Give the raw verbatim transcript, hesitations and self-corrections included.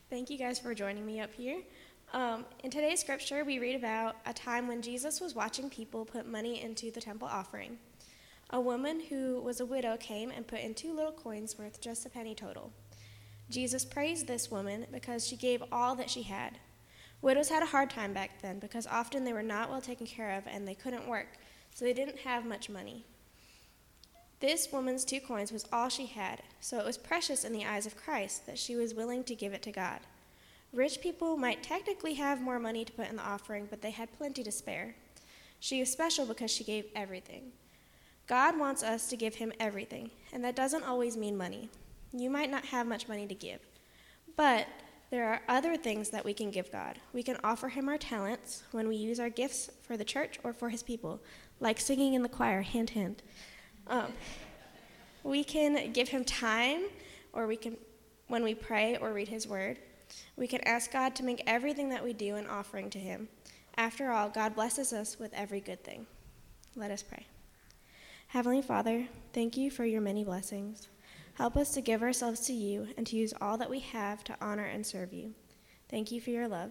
Thank you guys for joining me up here. Um, in today's scripture, we read about a time when Jesus was watching people put money into the temple offering. A woman who was a widow came and put in two little coins worth just a penny total. Jesus praised this woman because she gave all that she had. Widows had a hard time back then because often they were not well taken care of and they couldn't work, so they didn't have much money. This woman's two coins was all she had, so it was precious in the eyes of Christ that she was willing to give it to God. Rich people might technically have more money to put in the offering, but they had plenty to spare. She was special because she gave everything. God wants us to give him everything, and that doesn't always mean money. You might not have much money to give, but there are other things that we can give God. We can offer him our talents when we use our gifts for the church or for his people, like singing in the choir, hint, hint. Um, we can give him time, or we can, when we pray or read his word. We can ask God to make everything that we do an offering to him. After all, God blesses us with every good thing. Let us pray. Heavenly Father, thank you for your many blessings. Help us to give ourselves to you and to use all that we have to honor and serve you. Thank you for your love.